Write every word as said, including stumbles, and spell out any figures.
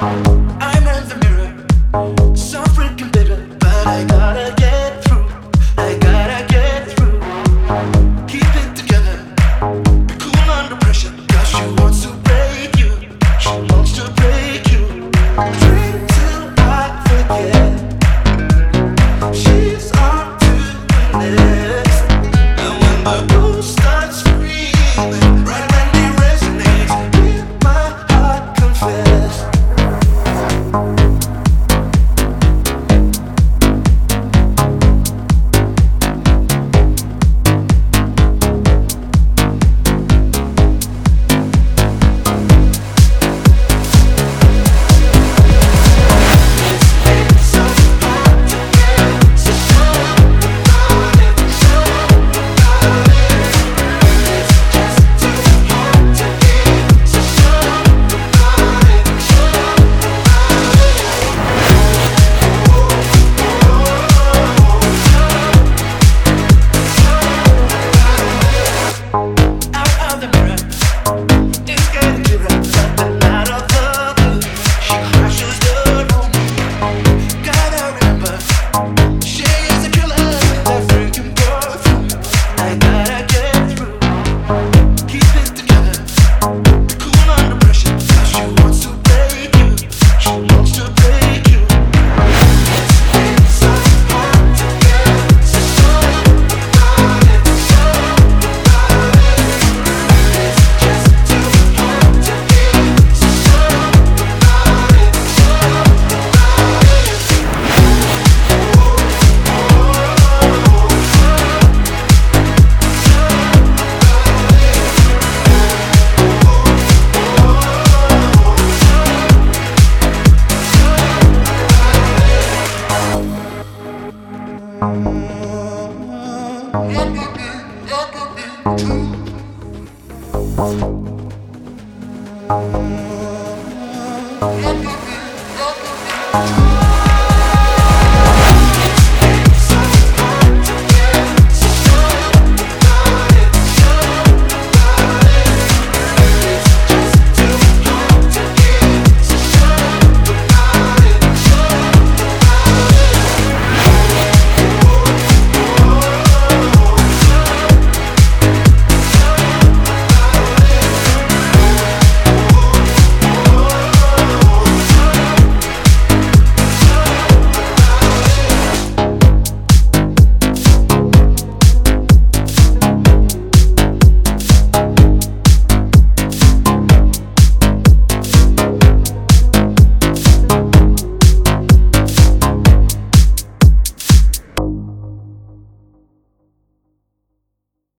I'm in the mirror, so freaking bitter, but I gotta get through. I gotta get through. Keep it together, be cool under pressure. 'Cause she wants to break you, she wants to break you. Drink till I forget. She's on to the next. And when the ghost starts screaming, right when it resonates, hear my heart confess. Thank you.